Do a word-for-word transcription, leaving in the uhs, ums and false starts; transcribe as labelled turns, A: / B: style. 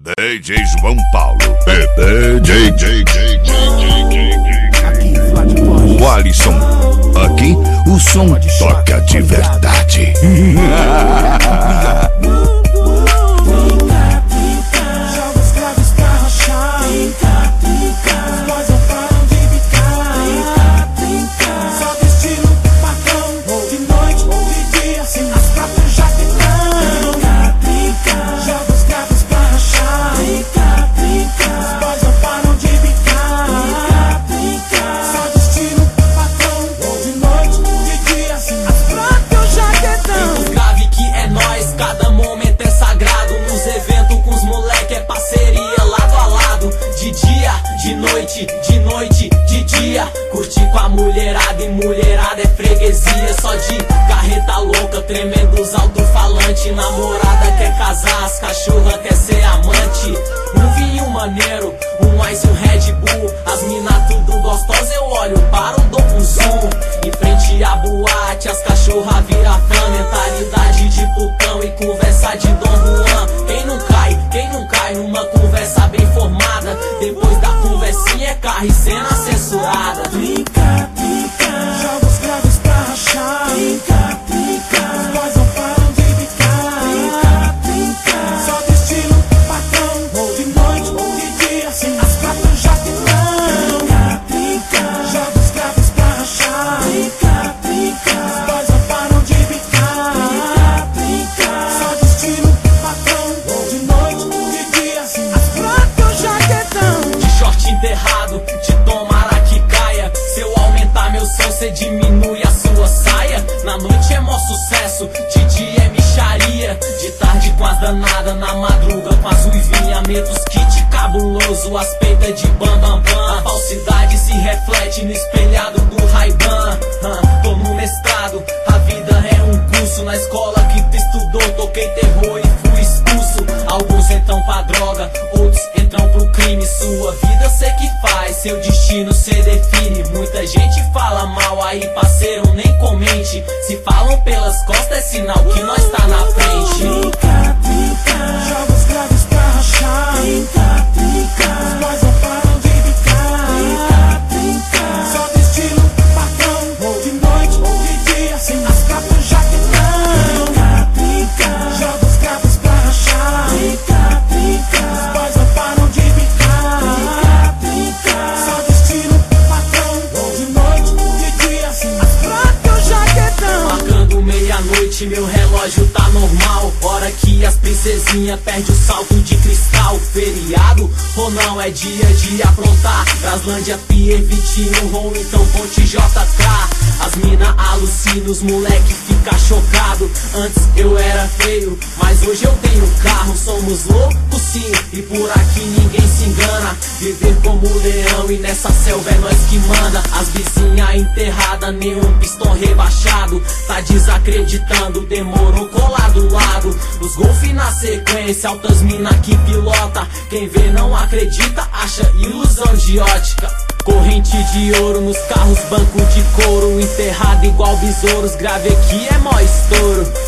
A: D J João Paulo, D J J J J o Alisson. Aqui o som toca de verdade.
B: De noite, de dia, curtir com a mulherada, e mulherada é freguesia. Só de carreta louca, tremendo os alto-falante. Namorada quer casar, as cachorras quer ser amante. Um vinho maneiro, um ice e um Red Bull. As mina tudo gostosa, eu olho para um dou um zoom. Em frente à boate, as cachorras vira fã. Mentalidade de putão e conversa de Dom Juan. Quem não cai, quem não cai numa conversa bem formada. Depois da conversinha é carro e cena censurada.
C: Brinca, brinca, joga os graves pra rachar. Brinca, brinca, os boys não param de bicar. Brinca, brinca, só do estilo patrão. Ou de noite ou de dia, assim as quatro já que não. Brinca, brinca, joga os graves pra rachar. Brinca, brinca, os boys não param de bicar. Brinca, brinca, só do estilo patrão. Ou de noite ou de dia, assim as quatro já que não.
B: De short enterrado, de tomara que caia. Se eu aumentar meu som, cê diminui a sua saia. Na noite é mó sucesso, de dia é micharia. De tarde com as danadas, na madruga com as ruivinhas. Meto os kit cabuloso, as peitas de bam bam bam. A falsidade se reflete no espelhado do Ray-Ban. ah, Tô no mestrado, a vida é um curso. Na escola que tu estudou, toquei terror e fui expulso. Alguns entram pra droga, outros entram pro crime. Sua vida cê que faz, seu destino cê define. Muita gente fala mal aí, parceiro, nem comente. Se falam pelas costas é sinal que nós tá na frente.
C: Brinca, brinca, joga os graves pra rachar. Brinca, brinca, os boys não param de bicar. Brinca, brinca, só do estilo patrão. Ou de noite ou de dia, assim as quatro já que não. Brinca, brinca, joga os graves pra rachar. Brinca, brinca, os boys não param de bicar. Brinca, brinca, só do estilo patrão. Ou de noite ou de dia, assim as quatro já que não.
B: Marcando meia-noite, meu relógio tá normal. Hora que as princesinhas perdem o salto de cristal. Feriado ou não é dia de aprontar. Braslândia, Pier vinte e um, ou então Ponte J K. As mina alucina, os moleque fica chocado. Antes eu era feio, mas hoje eu tenho carro. Somos loucos sim, e por aqui ninguém se engana. Viver como leão e nessa selva é nós que manda. As vizinhas enterradas, nenhum pistão rebaixado. Tá desacreditando, demorou colar do lado. Os golfe na sequência, altas mina que pilota. Quem vê não acredita, acha ilusão de ótica. Corrente de ouro nos carros, banco de couro. Enterrado igual besouros, grave aqui é mó estouro.